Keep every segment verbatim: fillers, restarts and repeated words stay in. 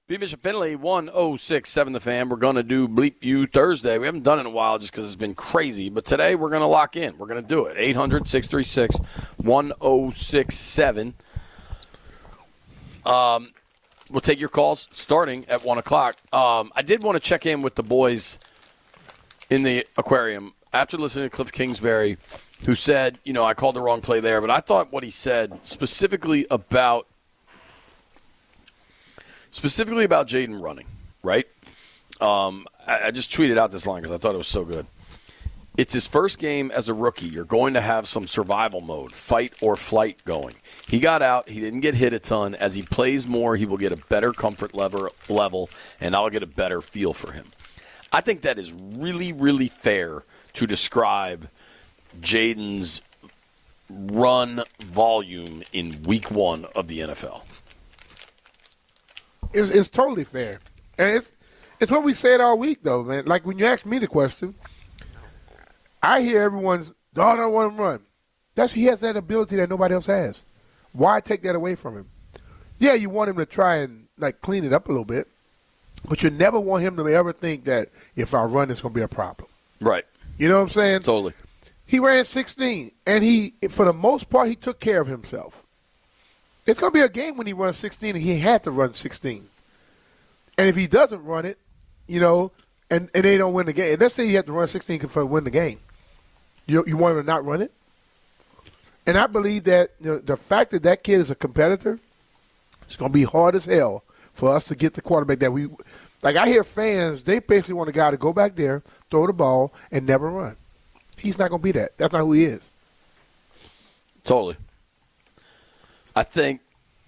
B. Bishop Finley, one oh six point seven The Fan. We're going to do Bleep You Thursday. We haven't done it in a while just because it's been crazy. But today we're going to lock in. We're going to do it. eight hundred, six three six, one oh six seven. Um, we'll take your calls starting at one o'clock. Um, I did want to check in with the boys in the aquarium after listening to Cliff Kingsbury, who said, you know, I called the wrong play there. But I thought what he said specifically about Specifically about Jayden running, right? Um, I, I just tweeted out this line because I thought it was so good. It's his first game as a rookie. You're going to have some survival mode, fight or flight going. He got out. He didn't get hit a ton. As he plays more, he will get a better comfort level, level, and I'll get a better feel for him. I think that is really, really fair to describe Jayden's run volume in week one of the N F L. It's, it's totally fair. And it's it's what we said all week, though, man. Like, when you ask me the question, I hear everyone's, oh, I don't want him to run. That's, he has that ability that nobody else has. Why take that away from him? Yeah, you want him to try and, like, clean it up a little bit, but you never want him to ever think that if I run, it's going to be a problem. Right. You know what I'm saying? Totally. He ran sixteen, and he, for the most part, he took care of himself. It's going to be a game when he runs sixteen, and he had to run sixteen. And if he doesn't run it, you know, and, and they don't win the game, let's say he had to run sixteen to win the game. You you want him to not run it? And I believe that, you know, the fact that that kid is a competitor, it's going to be hard as hell for us to get the quarterback that we – like, I hear fans, they basically want a guy to go back there, throw the ball, and never run. He's not going to be that. That's not who he is. Totally. I think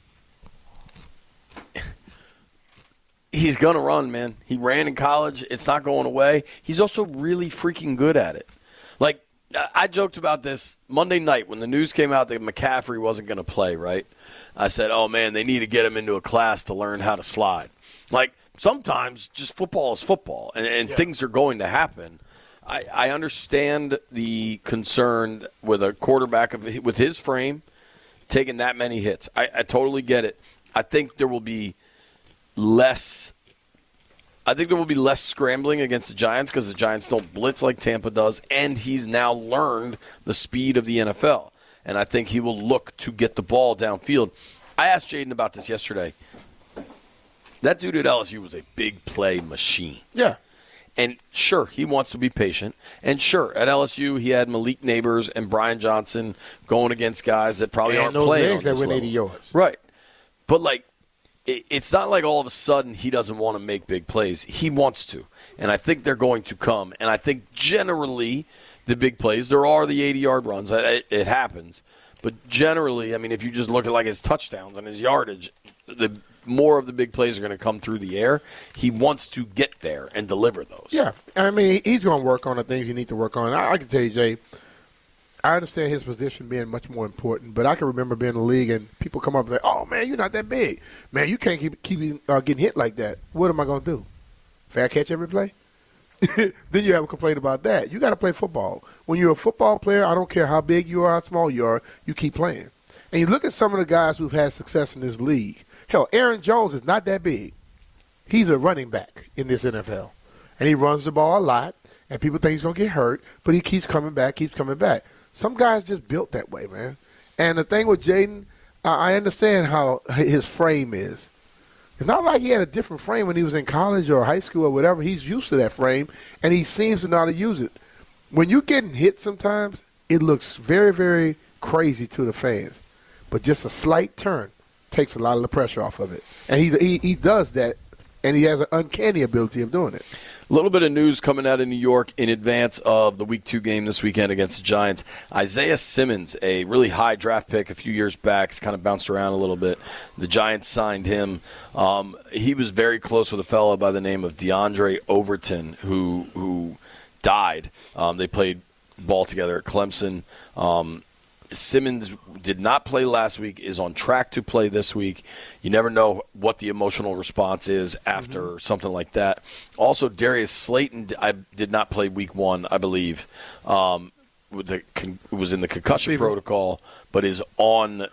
he's going to run, man. He ran in college. It's not going away. He's also really freaking good at it. Like, I joked about this Monday night when the news came out that McCaffrey wasn't going to play, right? I said, oh, man, they need to get him into a class to learn how to slide. Like, sometimes just football is football, and, and yeah. things are going to happen. I, I understand the concern with a quarterback of, with his frame taking that many hits. I, I totally get it. I think there will be less I think there will be less scrambling against the Giants because the Giants don't blitz like Tampa does, and he's now learned the speed of the N F L. And I think he will look to get the ball downfield. I asked Jayden about this yesterday. That dude at L S U was a big play machine. Yeah. And sure, he wants to be patient. And sure, at L S U, he had Malik Neighbors and Brian Johnson going against guys that probably and aren't those playing legs on this that win level. eighty yards. Right. But, like, it, it's not like all of a sudden he doesn't want to make big plays. He wants to. And I think they're going to come. And I think generally the big plays, there are the eighty-yard runs. It, it happens. But generally, I mean, if you just look at, like, his touchdowns and his yardage, the more of the big plays are going to come through the air. He wants to get there and deliver those. Yeah. I mean, he's going to work on the things you need to work on. I, I can tell you, Jay, I understand his position being much more important, but I can remember being in the league and people come up and say, oh, man, you're not that big. Man, you can't keep, keep uh, getting hit like that. What am I going to do? Fair catch every play? Then you have a complaint about that. You got to play football. When you're a football player, I don't care how big you are, how small you are, you keep playing. And you look at some of the guys who've had success in this league. Hell, Aaron Jones is not that big. He's a running back in this N F L. And he runs the ball a lot, and people think he's going to get hurt, but he keeps coming back, keeps coming back. Some guys just built that way, man. And the thing with Jayden, uh, I understand how his frame is. It's not like he had a different frame when he was in college or high school or whatever. He's used to that frame, and he seems to know how to use it. When you're getting hit sometimes, it looks very, very crazy to the fans. But just a slight turn takes a lot of the pressure off of it. And he he, he does that, and he has an uncanny ability of doing it. A little bit of news coming out of New York in advance of the Week two game this weekend against the Giants. Isaiah Simmons, a really high draft pick a few years back, has kind of bounced around a little bit. The Giants signed him. Um, he was very close with a fellow by the name of DeAndre Overton, who who died. Um, they played ball together at Clemson. Um, Simmons did not play last week, is on track to play this week. You never know what the emotional response is after mm-hmm. something like that. Also, Darius Slayton I did not play week one, I believe. Um, with the con- was in the concussion Fever. protocol, but is on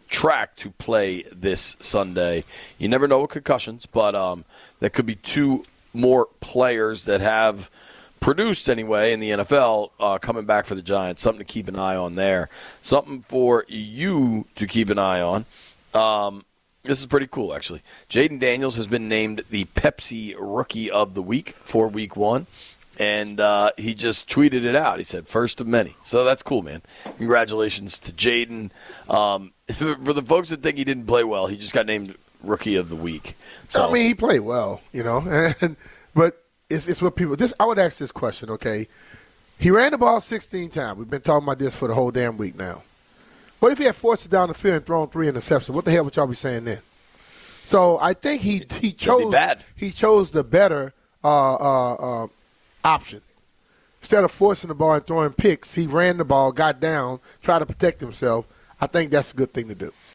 track to play this Sunday. You never know with concussions, but um, there could be two more players that have produced anyway in the N F L uh, coming back for the Giants. Something to keep an eye on there. Something for you to keep an eye on. Um, this is pretty cool, actually. Jaden Daniels has been named the Pepsi Rookie of the Week for Week One. And uh, he just tweeted it out. He said, first of many. So that's cool, man. Congratulations to Jaden. Um, for, for the folks that think he didn't play well, he just got named Rookie of the Week. So, I mean, he played well, you know. And, but it's, it's what people – this. I would ask this question, okay? He ran the ball sixteen times. We've been talking about this for the whole damn week now. What if he had forced it down the field and thrown three interceptions? What the hell would y'all be saying then? So I think he, he, chose, he chose the better uh, uh, uh, – option. Instead of forcing the ball and throwing picks, he ran the ball, got down, tried to protect himself. I think that's a good thing to do.